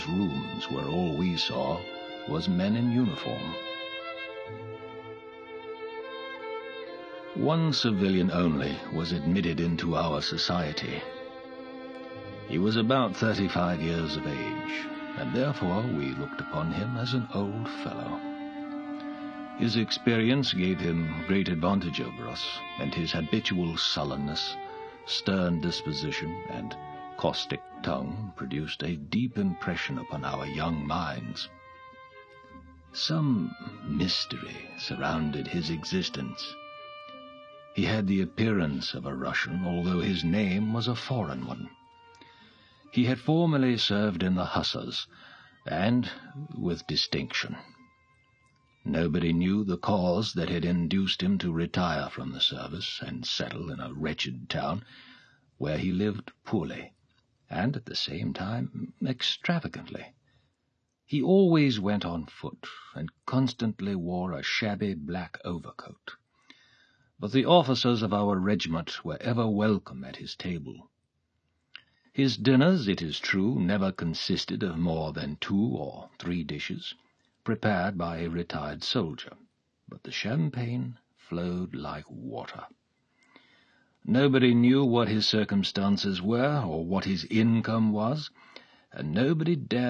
rooms where all we saw was men in uniform. One civilian only was admitted into our society. He was about 35 years of age, and therefore we looked upon him as an old fellow. His experience gave him great advantage over us, and his habitual sullenness, stern disposition, and caustic tongue produced a deep impression upon our young minds. Some mystery surrounded his existence. He had the appearance of a Russian, although his name was a foreign one. He had formerly served in the Hussars, and with distinction. Nobody knew the cause that had induced him to retire from the service and settle in a wretched town, where he lived poorly, and at the same time extravagantly. He always went on foot, and constantly wore a shabby black overcoat. But the officers of our regiment were ever welcome at his table. His dinners, it is true, never consisted of more than 2 or 3 dishes, prepared by a retired soldier, but the champagne flowed like water. Nobody knew what his circumstances were, or what his income was, and nobody dared